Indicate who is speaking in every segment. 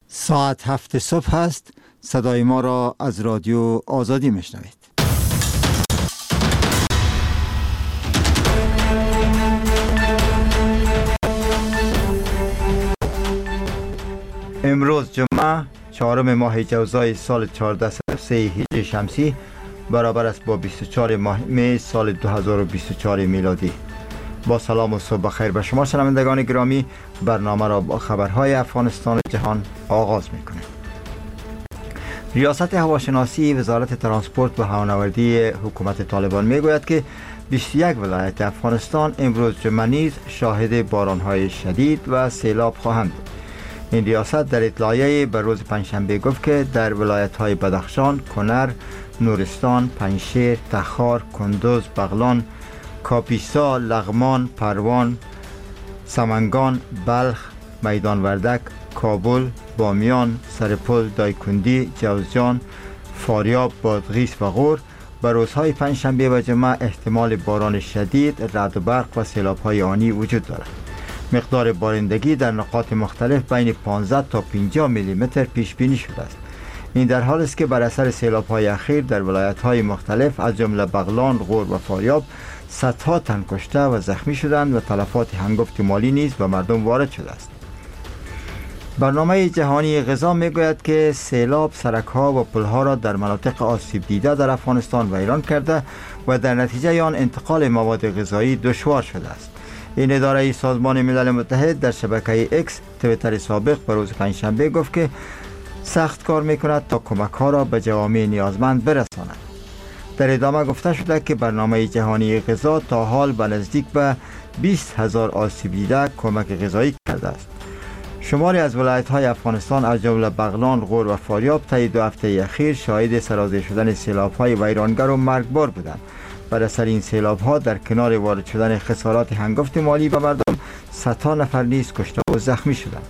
Speaker 1: ساعت 7 صبح است. صدای ما را از رادیو آزادی میشنوید. امروز جمعه 4 ماه جوزای سال 1403 هجری شمسی برابر است با 24 ماه می سال 2024 میلادی. با سلام و صبح بخیر به شما شنوندگان گرامی، برنامه را با خبرهای افغانستان و جهان آغاز می‌کنیم. ریاست هواشناسی وزارت ترانسپورت و هوانوردی حکومت طالبان میگوید که 21 ولایت افغانستان امروز جمعه نیز شاهد باران‌های شدید و سیلاب خواهند بود. این ریاست در اطلاعیه به روز پنجشنبه گفت که در ولایت‌های بدخشان، کنر، نورستان، پنجشیر، تخار، کندوز، بغلان، کاپیسا، لغمان، پروان، سمنگان، بلخ، میدان وردک، کابل، بامیان، سرپل، دایکندی، جوزجان، فاریاب، بادغیس و غور به روزهای پنجشنبه و جمعه احتمال باران شدید، رعد و برق و سیلاب‌های آنی وجود دارد. مقدار بارندگی در نقاط مختلف بین 15 تا 50 میلیمتر پیش بینی شده است. این در حال است که بر اثر سیلاب‌های اخیر در ولایت‌های مختلف از جمله بغلان، غور و فاریاب صدها تن کشته و زخمی شدند و تلفات هنگفت مالی نیز به مردم وارد شده است. برنامه جهانی غذا میگوید که سیلاب سرک‌ها و پل‌ها را در مناطق آسیب دیده در افغانستان ویران کرده و در نتیجه آن انتقال مواد غذایی دشوار شده است. این اداره سازمان ملل متحد در شبکه اکس توییتر سابق به روز پنجشنبه گفت که سخت کار میکند تا کمک‌ها را به جوامع نیازمند برساند. در ادامه گفته شده که برنامه جهانی غذا تا حال به نزدیک به 20,000 آسیب دیده کمک غذایی کرده است. شماری از ولایت‌های افغانستان از جمله بغلان، غور و فاریاب طی 2 هفته اخیر شاهد سرازیر شدن سیلاب‌های ویرانگر و مرگبار بودند. بر اثر این سیلاب‌ها در کنار وارد شدن خسارات هنگفت مالی به مردم، صدها نفر نیز کشته و زخمی شدند.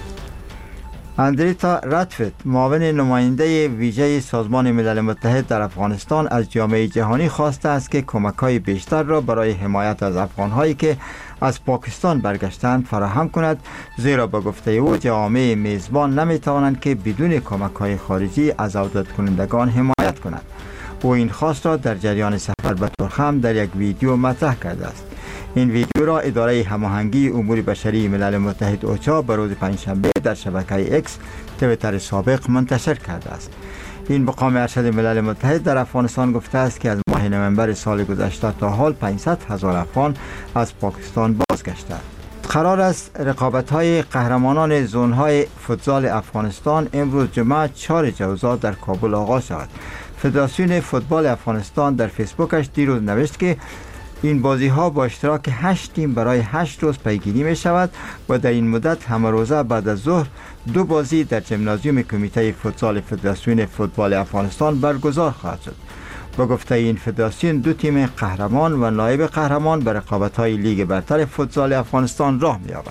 Speaker 1: اندریتا راتفت، معاون نماینده ویژه سازمان ملل متحد در افغانستان، از جامعه جهانی خواسته است که کمک‌های بیشتر را برای حمایت از افغان‌هایی که از پاکستان برگشتند فراهم کند، زیرا به گفته او جوامع میزبان نمی‌توانند که بدون کمک‌های خارجی از عودت کنندگان حمایت کنند. او این خواست را در جریان سفر به ترخم در یک ویدیو مطرح کرده است. این ویدیو را اداره هماهنگی امور بشری ملل متحد اوچا به روز پنجشنبه در شبکه اکس توییتر سابق منتشر کرده است. این مقام ارشد ملل متحد در افغانستان گفته است که از ماه نوامبر سال گذشته تا حال 500,000 افغان از پاکستان بازگشتند. قرار است رقابت‌های قهرمانان زون‌های فوتزال افغانستان امروز جمعه 4 جوزا در کابل آغاز شود. فدراسیون فوتبال افغانستان در فیسبوکش دیروز نوشت که این بازی ها با اشتراک 8 تیم برای 8 روز پیگیری می شود و در این مدت همه روزه بعد از ظهر 2 بازی در ژیمنازیوم کمیته فوتسال فدراسیون فوتبال افغانستان برگزار خواهد شد. با گفته این فدراسیون 2 تیم قهرمان و نایب قهرمان به رقابت‌های لیگ برتر فوتسال افغانستان راه می‌یابند.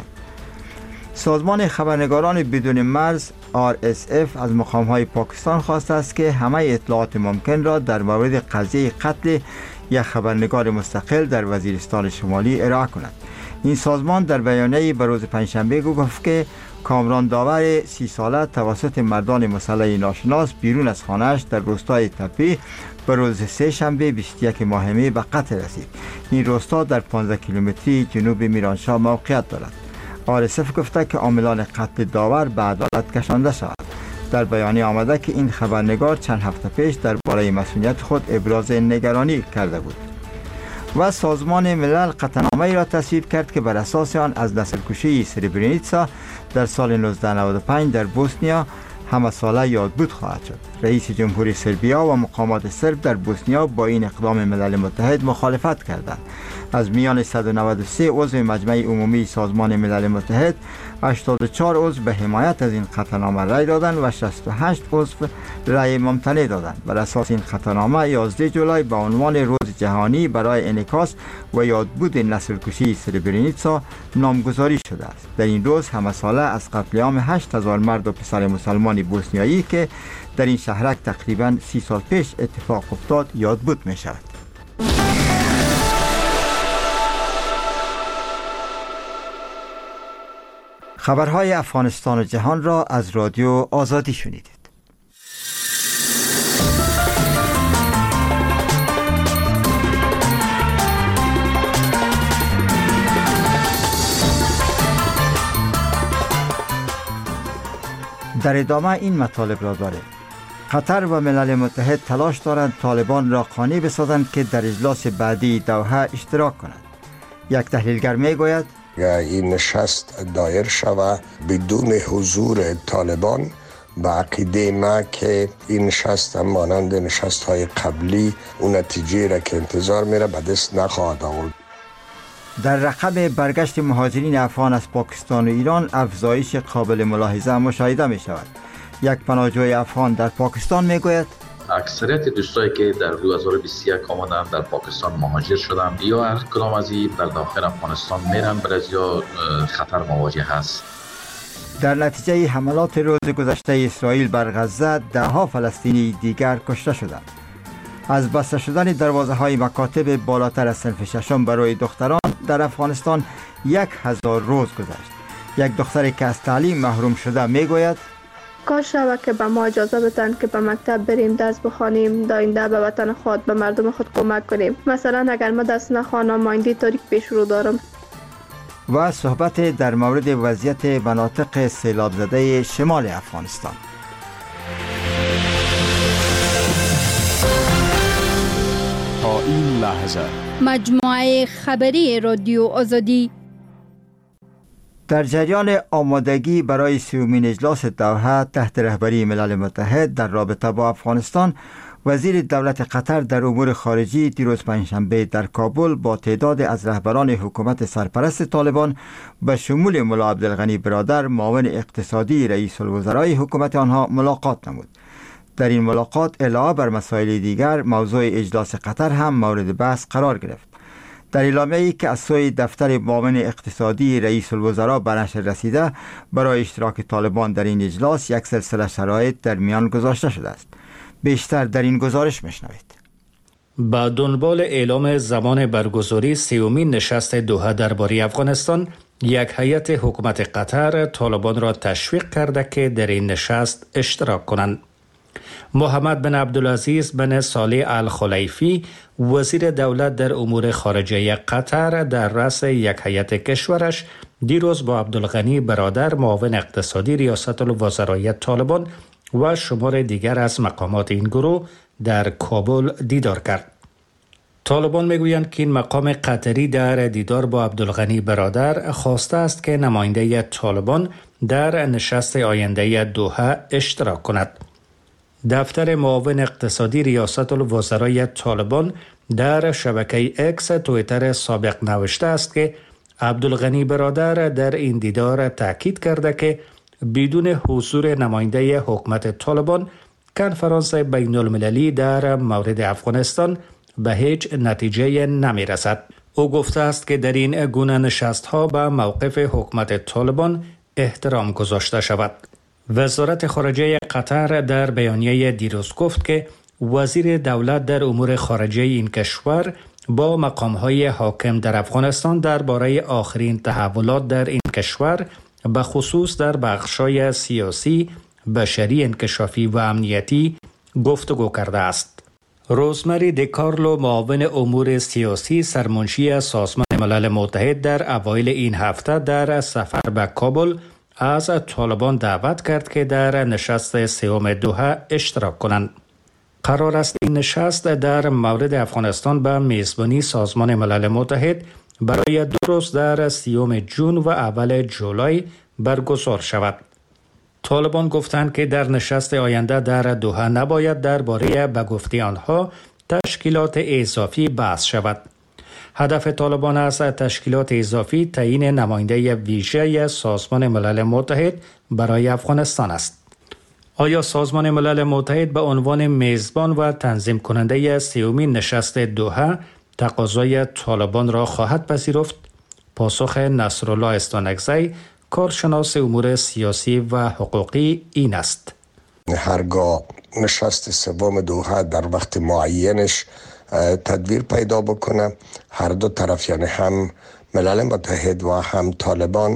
Speaker 1: سازمان خبرنگاران بدون مرز RSF از مقام‌های پاکستان خواسته است که همه اطلاعات ممکن را در مورد قضیه قتل یک خبرنگار مستقل در وزیرستان شمالی ارائه کند. این سازمان در بیانیه‌ای به روز پنجشنبه گفت که کامران داور 30 ساله توسط مردان مسلح ناشناس بیرون از خانه‌اش در روستای تپی به روز سه شنبه 21 ماه می به قتل رسید. این روستا در 15 کیلومتری جنوب میرانشاه موقعیت دارد. RSF گفته که عاملان قتل داور به عدالت کشانده شود. در بیانیه آمده که این خبرنگار چند هفته پیش درباره مسئولیت خود ابراز نگرانی کرده بود. و سازمان ملل قطعنامه‌ای را تصویب کرد که بر اساس آن از نسل‌کشی سربرینیتسا در سال 1995 در بوسنیا همه ساله یادبود خواهد شد. رئیس جمهوری سربیا و مقامات سرب در بوسنیا با این اقدام ملل متحد مخالفت کردند. از میان 193 عضو مجمع عمومی سازمان ملل متحد 84 عضو به حمایت از این قطعنامه رأی دادند و 68 عضو رأی ممتنع دادند. بر اساس این قطعنامه 11 جولای به عنوان روز جهانی برای انعکاس و یادبود نسل‌کشی سربرینیتسا نامگذاری شده است. در این روز همه ساله از قتل عام 8000 مرد و پسر مسلمان بوسنیایی که در این شهرک تقریباً 30 سال پیش اتفاق افتاد یادبود می شود. خبرهای افغانستان و جهان را از رادیو آزادی شنیدید. در ادامه این مطالب را داریم. قطر و ملل متحد تلاش دارند طالبان را قانع بسازند که در اجلاس بعدی دوحه اشتراک کنند. یک تحلیلگر می گوید
Speaker 2: این نشست دایر شود بدون حضور طالبان، به عقیده ما که این نشست مانند نشست های قبلی اون نتیجه را که انتظار میره به دست نخواهد آورد.
Speaker 1: در رقم برگشت مهاجرین افغان از پاکستان و ایران افزایش قابل ملاحظه مشاهده می شود. یک پناهجوی افغان در پاکستان می گوید
Speaker 3: اکثریت دوستایی که در 2021 آمدن در پاکستان مهاجر شدن یا هر کدام از این در داخل افغانستان میرن، برای خطر مواجه هست.
Speaker 1: در نتیجه حملات روز گذشته اسرائیل بر غزه 10 فلسطینی دیگر کشته شدند. از بسته شدن دروازه های مکاتب بالاتر از صنف ششم برای دختران در افغانستان 1000 روز گذشت. یک دختری که از تعلیم محروم شده می گوید
Speaker 4: کاش شود که به ما اجازه بدن که به مکتب بریم، درس بخوانیم، داینده به وطن خود به مردم خود کمک کنیم. مثلا اگر ما درس نخوانم آینده تاریک پیش رو دارم.
Speaker 1: و صحبت در مورد وضعیت مناطق سیلاب زده شمال افغانستان.
Speaker 5: تا این لحظه
Speaker 6: مجموعه خبری رادیو آزادی
Speaker 1: در جریان آمادگی برای 30مین اجلاس دوحه تحت رهبری ملل متحد در رابطه با افغانستان، وزیر دولت قطر در امور خارجی دیروز پنجشنبه در کابل با تعداد از رهبران حکومت سرپرست طالبان به شمول ملا عبدالغنی برادر معاون اقتصادی رئیس الوزرای حکومت آنها ملاقات نمود. در این ملاقات علاوه بر مسائل دیگر موضوع اجلاس قطر هم مورد بحث قرار گرفت. در اعلامیه‌ای که از سوی دفتر معاون اقتصادی رئیس الوزراء به نشر رسیده، برای اشتراک طالبان در این اجلاس یک سلسله شرایط در میان گذاشته شده است. بیشتر در این گزارش میشنوید.
Speaker 7: با دنبال اعلام زمان برگزاری 30مین نشست دوحه درباره افغانستان، یک هیئت حکومت قطر طالبان را تشویق کرده که در این نشست اشتراک کنند. محمد بن عبدالعزیز بن صالح الخلیفی، وزیر دولت در امور خارجه قطر، در رأس یک هیئت کشورش دیروز با عبدالغنی برادر معاون اقتصادی ریاست الوزرای طالبان و شمار دیگر از مقامات این گروه در کابل دیدار کرد. طالبان میگویند که این مقام قطری در دیدار با عبدالغنی برادر خواسته است که نماینده طالبان در نشست آینده دوحه اشتراک کند. دفتر معاون اقتصادی ریاست الوزرای طالبان در شبکه اکس تویتر سابق نوشته است که عبدالغنی برادر در این دیدار تاکید کرده که بدون حضور نماینده حکومت طالبان، کنفرانس بین المللی در مورد افغانستان به هیچ نتیجه نمی رسد. او گفته است که در این گونه نشست ها به موقف حکومت طالبان احترام گذاشته شود. وزارت خارجه قطر در بیانیه دیروز گفت که وزیر دولت در امور خارجه این کشور با مقام‌های حاکم در افغانستان درباره آخرین تحولات در این کشور، به خصوص در بخش‌های سیاسی، بشری، انکشافی و امنیتی گفتگو کرده است. روزمری دیکارلو، معاون امور سیاسی سرمنشی سازمان ملل متحد، در اوایل این هفته در سفر به کابل از طالبان دعوت کرد که در نشست 30م دوحه اشتراک کنند. قرار است این نشست در مورد افغانستان به میزبانی سازمان ملل متحد برای 2 روز در 30 ژوئن و اول جولای برگزار شود. طالبان گفتند که در نشست آینده در دوحه نباید درباره به گفته آنها تشکیلات اضافی بحث شود. هدف طالبان از تشکیلات اضافی تعیین نماینده ویژه سازمان ملل متحد برای افغانستان است. آیا سازمان ملل متحد به عنوان میزبان و تنظیم کننده 30مین نشست دوحه تقاضای طالبان را خواهد پذیرفت؟ پاسخ نصرالله استانکزی، کارشناس امور سیاسی و حقوقی، این است:
Speaker 2: هرگاه نشست 3 دوحه در وقت معینش تدبیر پیدا بکنه، هر دو طرف یعنی هم ملل متحد و هم طالبان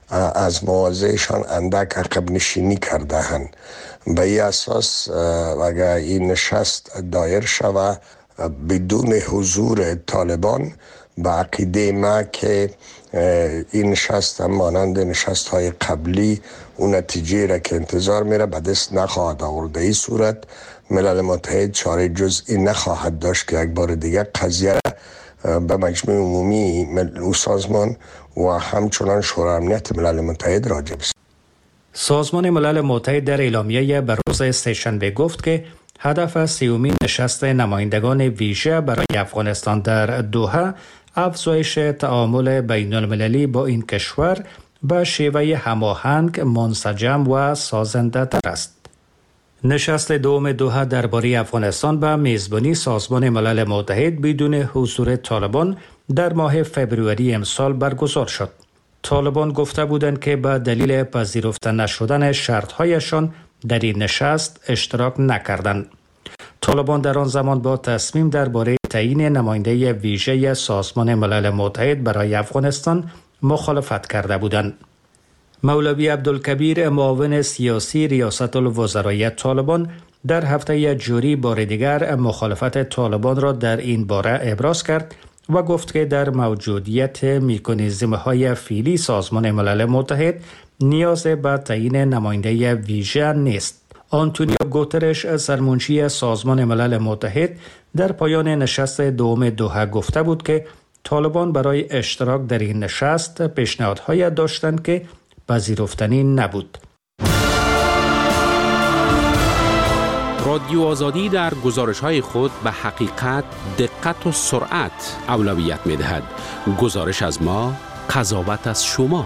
Speaker 2: از مواضعشان اندک عقب نشینی کرده هند. به این اساس اگر این نشست دایر شود بدون حضور طالبان، به عقیده ما که این نشست مانند نشست های قبلی اون نتیجه را که انتظار میره به دست نخواهد آورد. این صورت ملل متحد چاره جزئی نخواهد داشت که یک بار دیگر قضیه به مجمع عمومی سازمان و همچنان شورای امنیت ملل متحد راجع بسازد.
Speaker 7: سازمان ملل متحد در اعلامیه بر روز سه‌شنبه گفت که هدف سیومین نشست نمایندگان ویژه برای افغانستان در دوحه افزایش تعامل بین المللی با این کشور به شیوه هماهنگ، منسجم و سازنده تر است. نشست دوم دوحه درباره افغانستان به میزبانی سازمان ملل متحد بدون حضور طالبان در ماه فوریه امسال برگزار شد. طالبان گفته بودند که به دلیل پذیرفته نشدن شرطهایشان در این نشست اشتراک نکردند. طالبان در آن زمان با تصمیم درباره تعیین نماینده ویژه سازمان ملل متحد برای افغانستان مخالفت کرده بودند. مولوی عبدالکبیر معاون سیاسی ریاست الوزرای طالبان در هفته جوری بار دیگر مخالفت طالبان را در این باره ابراز کرد و گفت که در موجودیت مکانیزم‌های فعلی سازمان ملل متحد نیاز به تعیین نماینده ویژه نیست. آنتونیو گوترش سرمنشی سازمان ملل متحد در پایان نشست دوم دوحه گفته بود که طالبان برای اشتراک در این نشست پیشنهادهای داشتند که پذیرفتنی نبود.
Speaker 8: رادیو آزادی در گزارش‌های خود به حقیقت، دقت و سرعت اولویت می‌دهد. گزارش از ما، قضاوت از شما.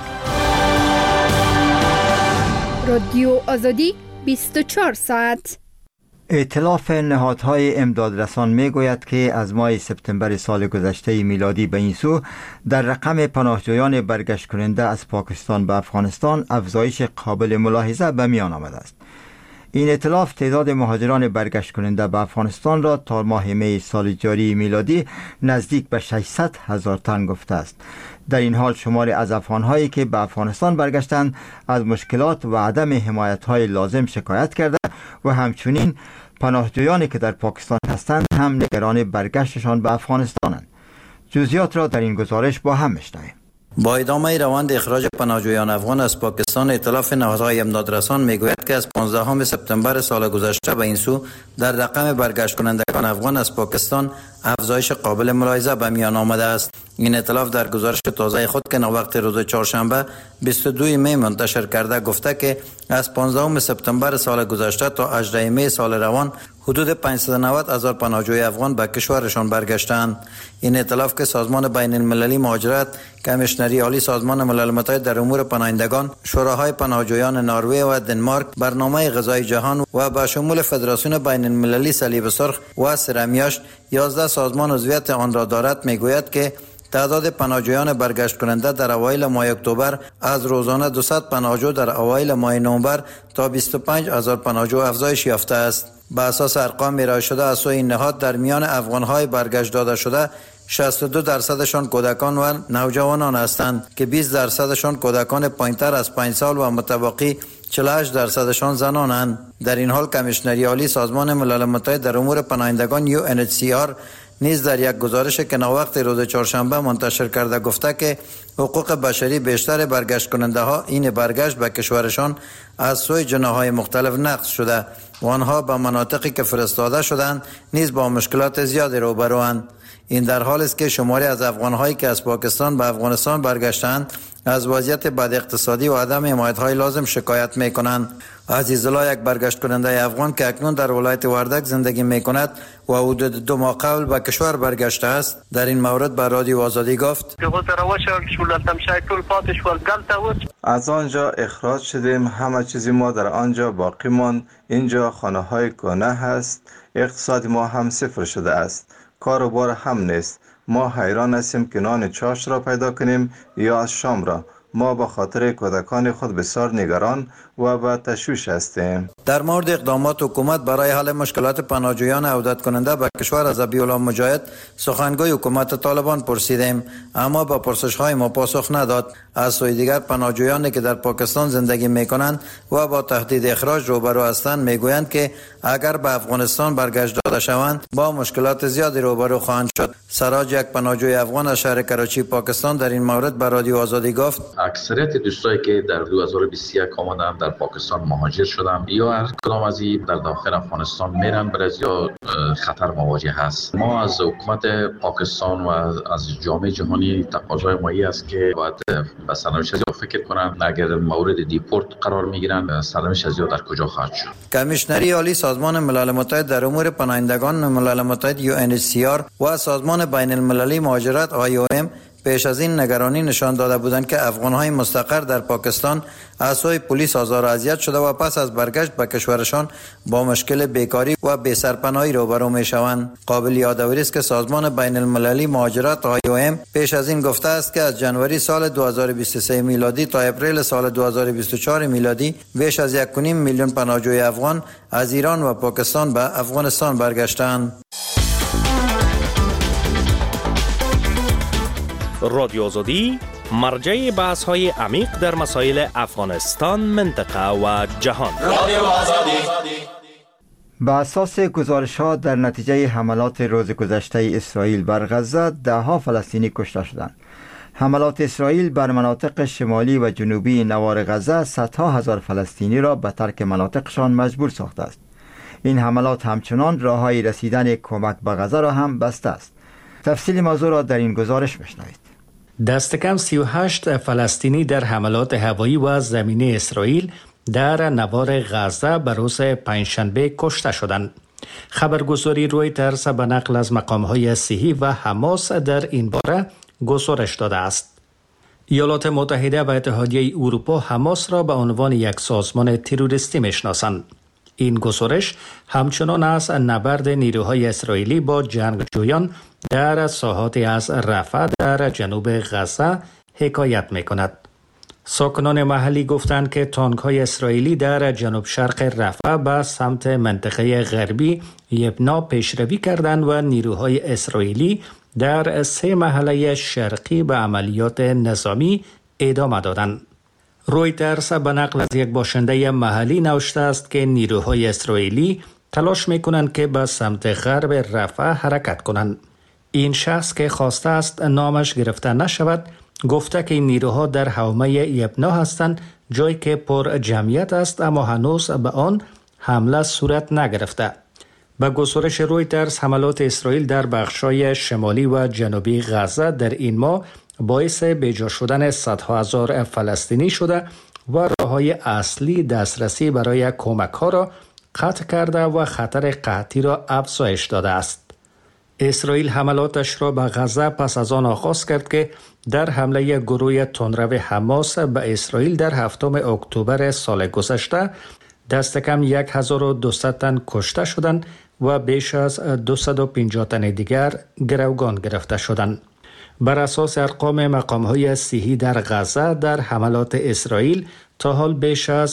Speaker 6: رادیو آزادی 24 ساعت.
Speaker 1: ائتلاف نهادهای امدادرسان میگوید که از ماه سپتامبر سال گذشته میلادی به این سو در رقم پناهجویان برگشت کننده از پاکستان به افغانستان افزایش قابل ملاحظه به میان آمده است. این ائتلاف تعداد مهاجران برگشت کننده به افغانستان را تا ماه می سال جاری میلادی نزدیک به 600,000 تن گفته است. در این حال شماری از افغانهایی که به افغانستان برگشتند از مشکلات و عدم حمایت‌های لازم شکایت کرده و همچنین پناهجویانی که در پاکستان هستند هم نگران برگشتشان به افغانستانند. جزئیات را در این گزارش با هم می‌شنویم.
Speaker 9: با ادامه روند اخراج پناهجویان افغان از پاکستان، ائتلاف نهادهای امدادرسان میگوید که از 15 سپتامبر سال گذشته به این سو در رقم برگشت کنندگان افغان از پاکستان افزایش قابل ملاحظه به میان آمده است. این ائتلاف در گزارش تازه خود که وقت روز چهارشنبه 22 می منتشر کرده گفته که از 15 سپتامبر سال گذشته تا 18 می سال روان حدود 590,000 پناهجوی افغان به کشورشان برگشتند. این ائتلاف که سازمان بین المللی مهاجرت، کمیشنری عالی سازمان ملل متحد در امور پناهندگان، شوراهای پناهجویان نروژ و دنمارک، برنامه غذای جهان و به شمول فدراسیون بین المللی صلیب سرخ و سرمیاش 11 سازمان عضویت آن را دارد، میگوید که تعداد پناهجویان برگشت کننده در اوایل ماه اکتبر از روزانه 200 پناهجو در اوایل ماه نوامبر تا 25,000 پناهجو افزایش یافته است. به اساس ارقام ارائه شده از سوی این نهاد در میان افغان‌های برگشت داده شده 62% کودکان و نوجوانان هستند که 20% کودکان پایین‌تر از 5 سال و متبقی 48% زنانند. در این حال کمیشنری عالی سازمان ملل متحد در امور پناهندگان UNHCR نیز در یک گزارش که وقت روز چهارشنبه منتشر کرده گفته که حقوق بشری بیشتر برگشت کننده ها این برگشت به کشورشان از سوی جناح‌های مختلف نقض شده و آنها به مناطقی که فرستاده شدند نیز با مشکلات زیادی روبروند. این در حالی است که شماری از افغان‌هایی که از پاکستان به افغانستان برگشتند از وضعیت بد اقتصادی و عدم حمایت‌های لازم شکایت می‌کنند. عزیزالله، یک برگشت کننده افغان که اکنون در ولایت وردک زندگی می‌کند و حدود 2 ماه قبل به کشور برگشته است، در این مورد به رادیو آزادی گفت:
Speaker 10: از آنجا اخراج شدیم، همه چیزی ما در آنجا باقی ماند. اینجا خانه‌های کهنه هست، اقتصاد ما هم صفر شده است، کار و بار هم نیست. ما حیران هستیم که نان چاش را پیدا کنیم یا از شام را. ما به خاطر کودکان خود بسیار نگران و به تشویش هستیم.
Speaker 9: در مورد اقدامات حکومت برای حل مشکلات پناهجویان عودت کننده به کشور از ابی‌الله مجاهد سخنگوی حکومت طالبان پرسیدیم، اما با پرسش‌های ما پاسخ نداد. از سوی دیگر پناهجویانی که در پاکستان زندگی می‌کنند و با تهدید اخراج روبرو هستند میگویند که اگر به افغانستان برگشت داده شوند با مشکلات زیادی روبرو خواهند شد. سراج، یک پناهجوی افغان از شهر کراچی پاکستان، در این مورد به رادیو آزادی گفت:
Speaker 3: اکثریت دوستایی که در 2021 آمدن در پاکستان مهاجر شدن یا هر کدام از این در داخل افغانستان میرن، برای خطر مواجه هست. ما از حکومت پاکستان و از جامعه جهانی تقاضای ما است که باید به سرنوشت ازیا فکر کنن. اگر مورد دیپورت قرار میگیرن، سرنوشت ازیا در کجا خواهد شد؟
Speaker 9: کمیشنری عالی سازمان ملل متحد در امور پناهندگان ملل متحد UNHCR و سازمان بین المللی مهاجرت IOM پیش از این نگرانی نشان داده بودند که افغان‌های مستقر در پاکستان از سوی پلیس آزار و اذیت شده و پس از برگشت به کشورشان با مشکل بیکاری و بی‌سرپناهی روبرو می‌شوند. قابل یادآوری است که سازمان بین المللی مهاجرت IOM پیش از این گفته است که از جنوری سال 2023 میلادی تا اپریل سال 2024 میلادی بیش از 1.5 میلیون پناهجوی افغان از ایران و پاکستان به افغانستان برگشتند.
Speaker 11: رادیو آزادی مرجع بحث های عمیق در مسائل افغانستان، منطقه و جهان.
Speaker 1: به اساس گزارش‌ها در نتیجه حملات روز گذشته اسرائیل بر غزه 10 فلسطینی کشته شدند. حملات اسرائیل بر مناطق شمالی و جنوبی نوار غزه صدها هزار فلسطینی را به ترک مناطقشان مجبور ساخته است. این حملات همچنان راه‌های رسیدن کمک به غزه را هم بسته است. تفصیل موضوع را در این گزارش بشنوید.
Speaker 7: دست کم 38 فلسطینی در حملات هوایی و زمینی اسرائیل در نوار غزه به روز پنجشنبه کشته شدند. خبرگزاری رویترز به نقل از مقام‌های صحی و حماس در این باره گزارش داده است. ایالات متحده و اتحادیه اروپا حماس را به عنوان یک سازمان تروریستی میشناسند. این گزارش همچنان از نبرد نیروهای اسرائیلی با جنگجویان در ساحات از رفح در جنوب غزه حکایت می‌کند. ساکنان محلی گفتند که تانک‌های اسرائیلی در جنوب شرق رفح به سمت منطقه غربی یبنا پیشروی کردند و نیروهای اسرائیلی در 3 محله شرقی به عملیات نظامی ادامه دادند. رویترز به نقل از یک باشنده محلی نوشته است که نیروهای اسرائیلی تلاش می‌کنند که به سمت غرب رفح حرکت کنند. این شخص که خواسته است نامش گرفته نشود گفته که این نیروها در حومه یبنا هستند، جایی که پر جمعیت است اما هنوز به آن حمله صورت نگرفته. به گزارش رویترز حملات اسرائیل در بخش‌های شمالی و جنوبی غزه در این ماه باعث بیجا شدن صدها هزار فلسطینی شده و راه‌های اصلی دسترسی برای کمک‌ها را قطع کرده و خطر قحطی را افزایش داده است. اسرائیل حملاتش را به غزه پس از آن آغاز کرد که در حمله گروه تندرو حماس به اسرائیل در 7 اکتبر سال گذشته دست کم 1200 تن کشته شدند و بیش از 250 تن دیگر گروگان گرفته شدند. بر اساس ارقام مقام‌های صحی در غزه در حملات اسرائیل تا حال بیش از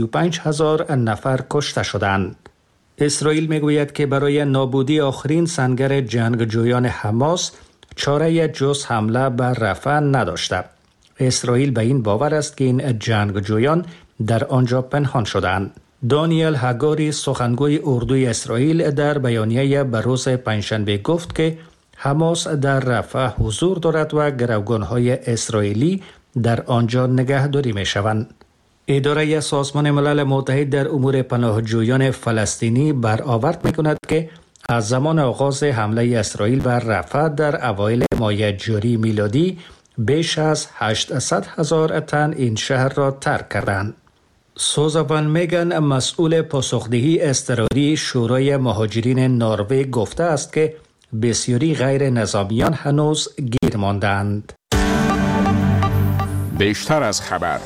Speaker 7: 35,000 نفر کشته شدند. اسرائیل میگوید که برای نابودی آخرین سنگر جنگجویان حماس چاره جز حمله بر رفح نداشته. اسرائیل به این باور است که این جنگجویان در آنجا پنهان شدند. دانیل هگاری سخنگوی اردوی اسرائیل در بیانیه به روز پنجشنبه گفت که حماس در رفح حضور دارد و گروگان‌های اسرائیلی در آنجا نگهداری می‌شوند. اداره سازمان ملل متحد در امور پناهجویان فلسطینی برآورد می‌کند که از زمان آغاز حمله اسرائیل بر رفح در اوایل ماه جاری میلادی بیش از 800,000 تن این شهر را ترک کردند. سوزان میگن مسئول پاسخدهی اضطراری شورای مهاجرین نروژ گفته است که بسیاری غیر نظامیان هنوز گیر ماندند.
Speaker 5: بیشتر از خبر.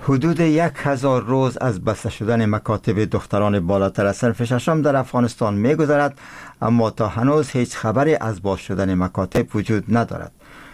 Speaker 1: حدود 1000 روز از بسته شدن مکاتب دختران بالاتر از صنف ششم در افغانستان می گذرد، اما تا هنوز هیچ خبری از باز شدن مکاتب وجود ندارد.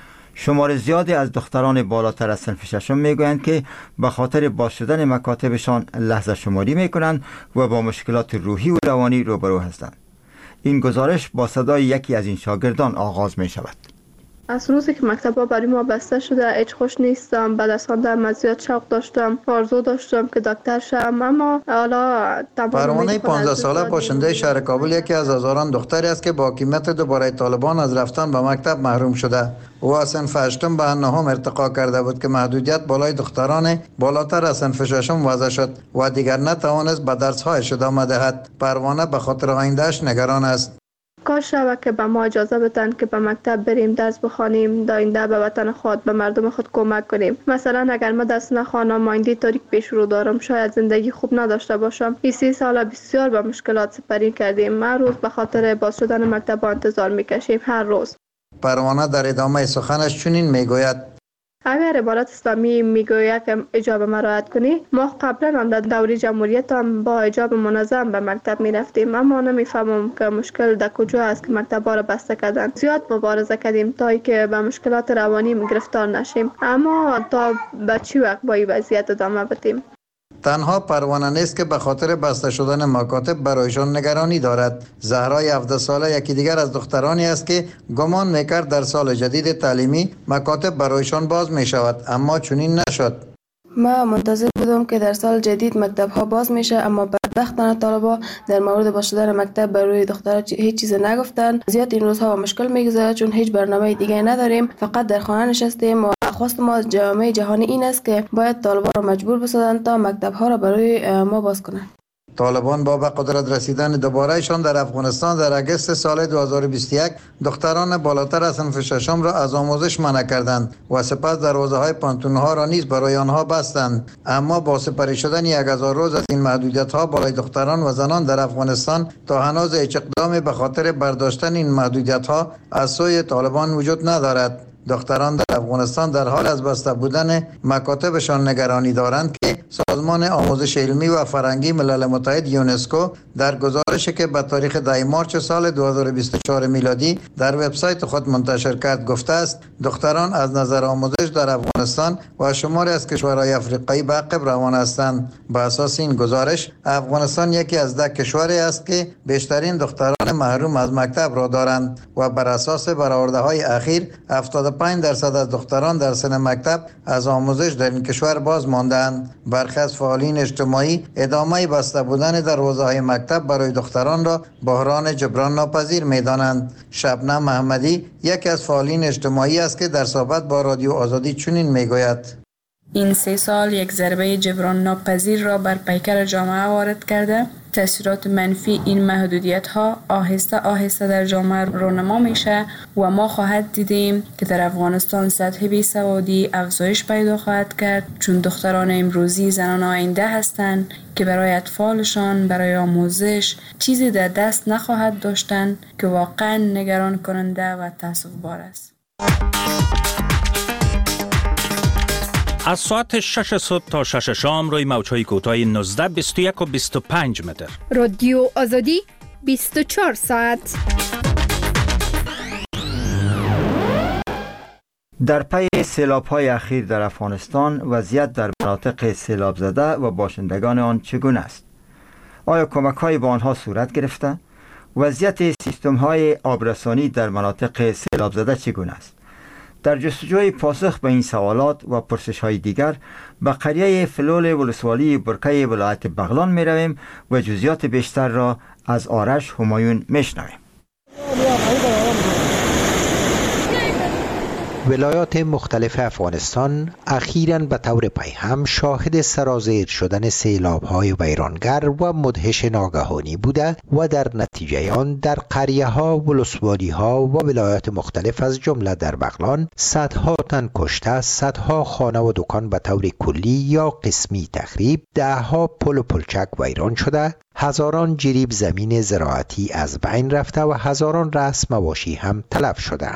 Speaker 1: شمار زیادی از دختران بالاتر از صنف ششم می گویند که به خاطر باز شدن مکاتبشان لحظه شماری می کنند و با مشکلات روحی و روانی روبرو هستند. این گزارش با صدای یکی از این شاگردان آغاز می شود.
Speaker 4: از روزی که مکتب‌ها برای ما بسته شده هیچ خوش نیستم. بعد از خواندن زیاد شوق داشتم، آرزو داشتم که دکتر شم، اما حالا
Speaker 9: پروانه 15 ساله باشنده شهر کابل یکی از هزاران دختری است که با حاکمیت دوباره طالبان از رفتن به مکتب محروم شده. او از صنف 8 به 9 ارتقا کرده بود که محدودیت بالای دختران بالاتر از صنف 6 وضع شد و دیگر نتوانست به درس‌هایش ادامه دهد. پروانه به خاطر آینده‌اش نگران است.
Speaker 4: کاش شود که به ما اجازه بدن که به مکتب بریم، درس بخوانیم، آینده به وطن خود، به مردم خود کمک کنیم. مثلا اگر ما درس نخوانم، آینده تاریک پیش رو دارم، شاید زندگی خوب نداشته باشم. 30 سال بسیار با مشکلات سپری کردیم. هر روز به خاطر باز شدن مکتب انتظار میکشیم، هر روز.
Speaker 9: پروانه در ادامه سخنش چنین میگوید:
Speaker 4: اگر عبارت اسلامی میگوید که حجاب ما رعایت کنی، ما قبلا هم در دوره جمهوریت هم با حجاب منظم به مکتب میرفتیم، اما نمیفهمم که مشکل در کجا است که مکتب‌ها را بسته کردن. زیاد مبارزه کردیم تا اینکه به مشکلات روانی گرفتار نشیم، اما تا به چی وقت با این وضعیت ادامه بدیم؟
Speaker 9: تنها پروانه نیست که به خاطر بسته شدن مکاتب برایشان نگرانی دارد. زهرای 17 ساله یکی دیگر از دخترانی است که گمان میکرد در سال جدید تعلیمی مکاتب برایشان باز می شود، اما چنین نشد.
Speaker 12: ما منتظر بودم که در سال جدید مکتب ها باز میشه، اما بدبختانه طالبا در مورد باز شدن مکتب برای دخترها هیچ چیز نگفتن. زیاد این روزها با مشکل میگذره چون هیچ برنامه دیگه نداریم، فقط در خانه نشستیم و خواست ما جامعه جهانی این است که باید طالبا را مجبور بسازند تا مکتب ها را برای ما باز کنند.
Speaker 9: طالبان با به قدرت رسیدن دوبارهشان در افغانستان در اگست سال 2021 دختران بالاتر از صنف 6 را از آموزش منع کردند و سپس دروازه‌های پانتون‌ها را نیز برای آنها بستند. اما با سپری شدن 1000 روز از این محدودیت‌ها بالای دختران و زنان در افغانستان تا هنوز هیچ اقدامی به خاطر برداشتن این محدودیت‌ها از سوی طالبان وجود ندارد. دختران در افغانستان در حال از بسته بودن مکاتبشان نگرانی دارند که سازمان آموزش علمی و فرهنگی ملل متحد یونسکو در گزارشی که به تاریخ 10 مارس سال 2024 میلادی در وبسایت خود منتشر کرد گفته است دختران از نظر آموزش در افغانستان و شماری از کشورهای افریقایی به عقب روان هستند. به اساس این گزارش افغانستان یکی از 10 کشوری است که بیشترین دختران محروم از مکتب را دارند و بر اساس برآورده‌های اخیر 75% از دختران در سن مکتب از آموزش در این کشور باز ماندند. برخی از فعالین اجتماعی ادامه بسته بودن دروازه‌های مکتب برای دختران را بحران جبران ناپذیر می‌دانند. شبنم محمدی یکی از فعالین اجتماعی است که در صحبت با رادیو آزادی چنین میگوید:
Speaker 13: این 3 سال یک ضربه جبران ناپذیر را بر پیکر جامعه وارد کرده. تأثیرات منفی این محدودیت ها آهسته آهسته در جامعه رونما میشه و ما خواهد دیدیم که در افغانستان سطح بیسوادی افزایش پیدا خواهد کرد، چون دختران امروزی زنان آینده هستند که برای اطفالشان برای آموزش چیزی در دست نخواهد داشتن که واقعا نگران کننده و تأسف بار است.
Speaker 11: از ساعت 6 صبح تا 6 شام روی موج‌های کوتاه 19، 21 و 25 متر.
Speaker 6: رادیو آزادی 24 ساعت.
Speaker 1: در پی سیلاب‌های اخیر در افغانستان وضعیت در مناطق سیلاب زده و باشندگان آن چگونه است؟ آیا کمک‌هایی به آنها صورت گرفته؟ وضعیت سیستم‌های آبرسانی در مناطق سیلاب زده چگونه است؟ در جستجوی پاسخ به این سوالات و پرسش‌های دیگر به قریه فلول ولسوالی برکه ولایت بغلان می رویم و جزئیات بیشتر را از آرش همایون میشنویم.
Speaker 14: ولایات مختلف افغانستان اخیراً به طور پیهم شاهد سرازیر شدن سیلاب‌های ویرانگر و مدهش ناگهانی بوده و در نتیجه آن در قریه‌ها، ولسوالی‌ها و ولایات مختلف از جمله در بغلان صدها تن کشته، صدها خانه و دکان به طور کلی یا قسمی تخریب، دهها پل و پلچک ویران شده، هزاران جریب زمین زراعتی از بین رفته و هزاران رأس مواشی هم تلف شدند.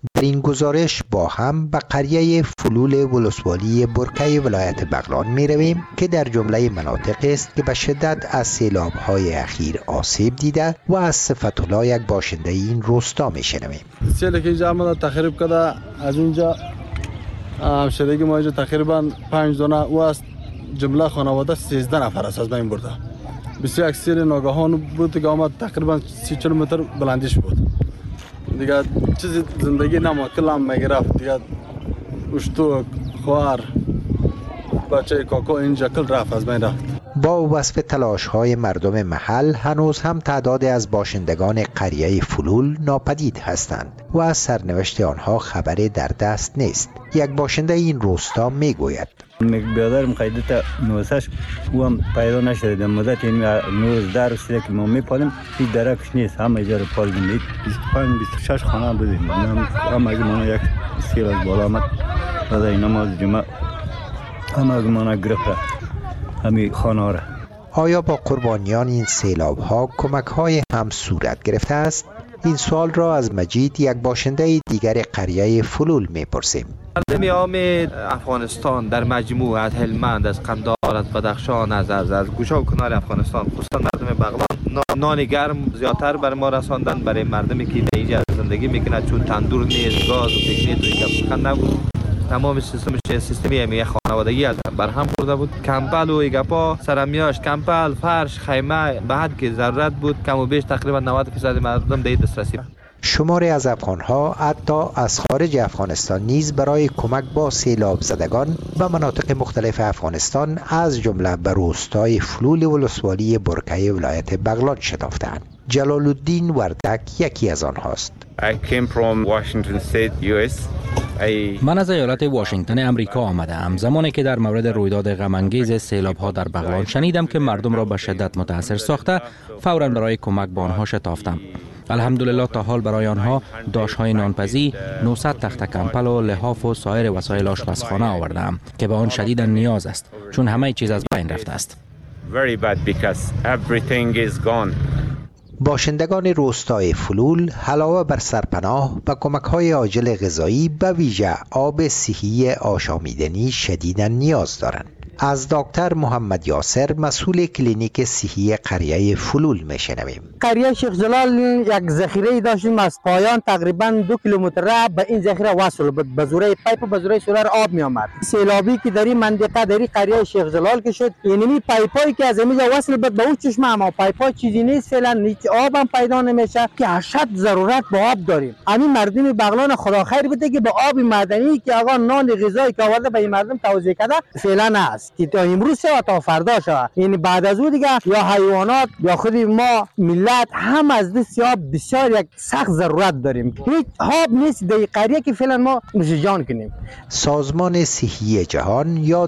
Speaker 14: در این گزارش با هم به قریه فلول ولسوالی برکه ولایت بغلان می رویم که در جمله مناطق است که به شدت از سیلاب‌های اخیر آسیب دیده و از صفت الله یک باشنده این روستا می شنویم.
Speaker 15: سیلی که جامعه تخریب کرده از اینجا همشهری ما اینجا تقریبا 5 دانه و از جمله خانواده 13 نفر است از بین برده. بسیار اکثر ناگهان بود که آمد تقریبا 30-40 متر بلندیش بود. دیگه چیزی زندگی نمود کلام میگرفت دیگه اشتو خوار بچه کاکا اینجا کل رفت از بین رفت.
Speaker 14: با وصف تلاش‌های مردم محل هنوز هم تعداد از باشندگان قریه فلول ناپدید هستند و از سرنوشت آنها خبری در دست نیست. یک باشنده این روستا میگوید
Speaker 16: بیادرم قیدت نوسش او هم پیدا نشده در مدت این 19 رسیده که ما میپالیم هیچ درکش نیست. همه ایجا رو پالیم 25-26 خانه بودیم. هم اگه مانا یک سیل از بالا آمد داده این نماز جمعه هم اگه مانا گرفت همی خانه را.
Speaker 14: آیا با قربانیان این سیلاب ها کمک های هم صورت گرفته است؟ این سوال را از مجید یک باشنده دیگر قریه فلول میپرسیم.
Speaker 17: مردم عام افغانستان در مجموع از هلمند، از قندهار، از بدخشان، از گوشه و کنار افغانستان، خصوصا مردم بغلان نان گرم زیادتر برای ما رساندن. برای مردمی که اینجا زندگی میکنه چون تندور نیست، گاز و پیشنیت و اینکه سخن نبود، تمام سیستمی یک خانوادگی از برهم خورده بود. کمپل و ایگپا سرمیاش، کمپل، فرش، خیمه به حد که ضرورت بود کم و بیش تقریبا 90% مردم به دسترسی.
Speaker 14: شماری از افغان‌ها حتی از خارج افغانستان نیز برای کمک با سیلاب زدگان به مناطق مختلف افغانستان از جمله به روستای فلول ولسوالی برکه ولایت بغلان شتافتند. جلال الدین وردک یکی از آنهاست.
Speaker 18: من از ایالت واشنگتن امریکا آمدم. زمانی که در مورد رویداد غم‌انگیز سیلاب‌ها در بغلان شنیدم که مردم را به شدت متاثر ساخته، فوراً برای کمک به آنها شتافتم. الحمدلله تا حال برای آنها داش‌های نانپزی، 900 تخت کمپل و لحاف و سایر وسایل آشپزخانه آوردم که به آن شدیداً نیاز است چون همه چیز از بین رفته است.
Speaker 14: باشندگان روستای فلول علاوه بر سرپناه و کمک‌های عاجل غذایی به ویژه آب صحی آشامیدنی شدیداً نیاز دارند. از دکتر محمد یاسر مسئول کلینیک صحی قریه فلول میشنویم.
Speaker 19: قریه شیخ جلال یک ذخیره داشتیم از پایان تقریبا 2 کیلومتر به این ذخیره وصل بود. به زوره پایپ و به زوره سولر آب می آمد. سیلابی که در این منطقه در قریه شیخ جلال که شد، یعنی پایپایی که از اینجا وصل بود به اون چشمه، اما پایپا چیزی نیست، فعلا هیچ آب هم پیدا نمیشه که اشد ضرورت به آب داریم. همین مردم بغلان خدا خیر بده که به آب معدنی که آقا نان غذایی که آورده به این مردم توزیع کرده فعلا هست که تا امروز و تا فردا شود. یعنی بعد از اون دیگه یا حیوانات یا خود ما ملت هم از دست آب بسیار یک سخت ضرورت داریم. هیچ آب نیست در قریه که فعلا ما نوش جان کنیم.
Speaker 14: سازمان صحی جهان یا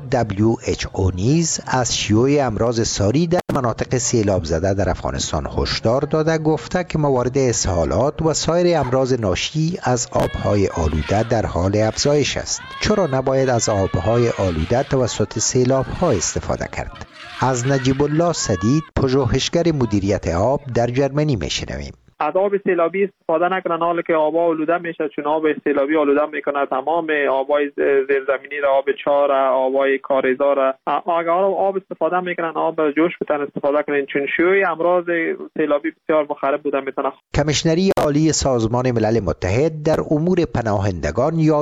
Speaker 14: WHO نیز از شیوع امراض ساری در مناطق سیلاب زده در افغانستان هشدار داده گفته که موارد اسهالات و سایر امراض ناشی از آبهای آلوده در حال افزایش است. چرا نباید از آبهای آلوده توسط سیلاب‌ها استفاده کرد؟ از نجیب الله سدید، پژوهشگر مدیریت آب در جرمنی میشنویم.
Speaker 20: از آب سیلابی استفاده نکنن، حالا که آبا آلوده میشه، چون آب سیلابی آلوده میکنه تمام آبای زیرزمینی را، آب چاه را، آبای کاریزا را. اگر آب استفاده میکنن آب جوش بتن استفاده کنن، چون شیوع امراض سیلابی بسیار مخرب بوده میتونه.
Speaker 14: کمیشنری عالی سازمان ملل متحد در امور پناهندگان یا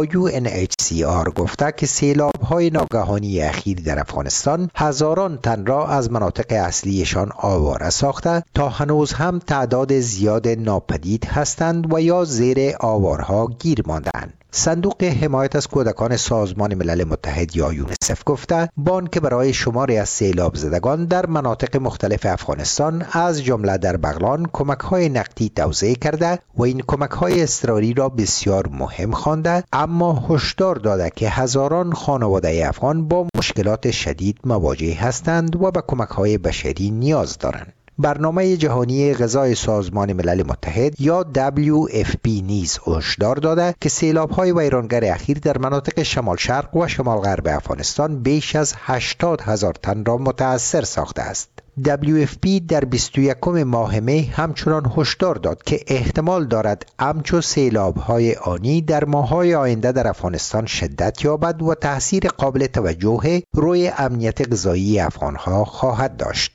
Speaker 14: UNHCR گفته که سیلاب‌های ناگهانی اخیر در افغانستان هزاران تن را از مناطق اصلیشان آواره ساخته تا هنوز هم تعداد زیاد ناپدید هستند و یا زیر آوارها گیر ماندند. صندوق حمایت از کودکان سازمان ملل متحد یا یونیسف گفته بانک برای شماری از سیلاب زدگان در مناطق مختلف افغانستان از جمله در بغلان کمک‌های نقدی توزیع کرده و این کمک‌های اضطراری را بسیار مهم خوانده، اما هشدار داده که هزاران خانواده افغان با مشکلات شدید مواجه هستند و به کمک‌های بشری نیاز دارند. برنامه جهانی غذای سازمان ملل متحد یا WFP نیز هشدار داده که سیلاب‌های ویرانگر اخیر در مناطق شمال شرق و شمال غرب افغانستان بیش از 80,000 تن را متاثر ساخته است. WFP در 21 ماه می همچنان هشدار داد که احتمال دارد همچو سیلاب‌های آنی در ماه‌های آینده در افغانستان شدت یابد و تأثیر قابل توجه روی امنیت غذایی افغان‌ها خواهد داشت.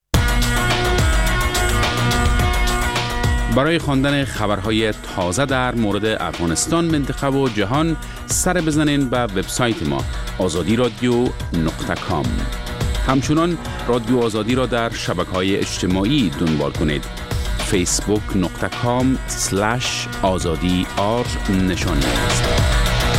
Speaker 8: برای خواندن خبرهای تازه در مورد افغانستان، منطقه و جهان سر بزنین به وبسایت ما azadiradio.com. همچنان رادیو آزادی را در شبکه‌های اجتماعی دنبال کنید. facebook.com/azadi_r نشانی است.